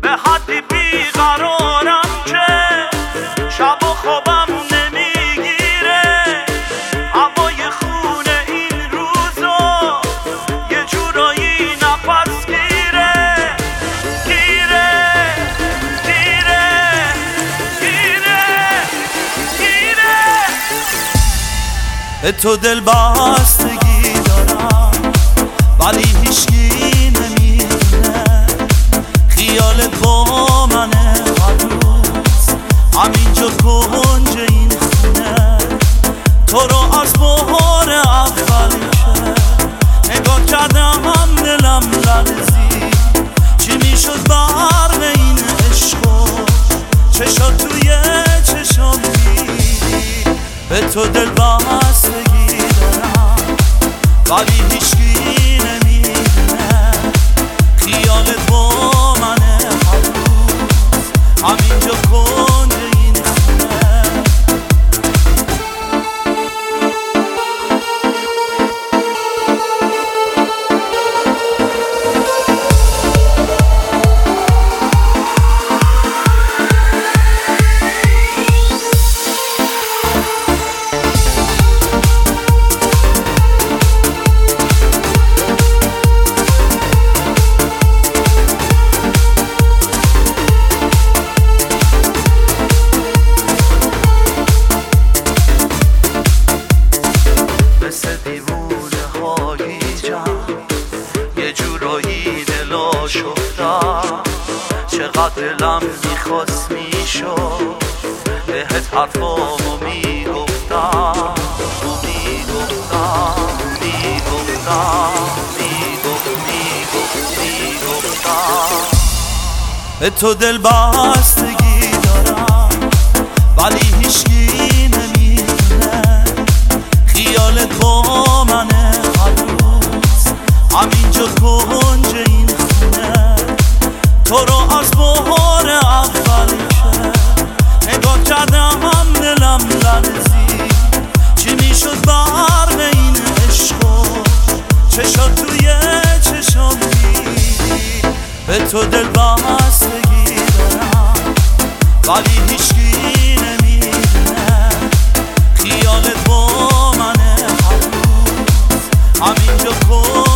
به حدی بیقرارم که شب و خوابم نمیگیره، هوای خونه این روزا یه جورایی نفس گیره گیره گیره گیره گیره. به تو دل بستگی دارم ولی هیچکی نمیدونه خیالت با منه هر روز همینجا کنج این خونه. تو رو از بار اولشه نگاه کردم هم دلم لرزید، چی میشد برق این عشقو چشات توی چشام دیدی. به تو دل بستگی دارم ولی هیچکی نمیدونه خیالت با منه هر روز همینجا کنج این خونه. یه جورایی دلا شدم، چقدر دلم میخواست میشد بهت حرفامو میگفتم به تو دل بستگی دارم ولی هیچکی نمیدونه خیالت با منه هر روز همینجا کنج این خونه. تو رو از بار اولشه نگاه کردم هم دلم لرزید، چی میشد برق این عشقو چشات توی چشام دیدی. به تو دل بستگی دارم ولی هیچکی نمیدونه خیالت با منه هر روز همینجا کن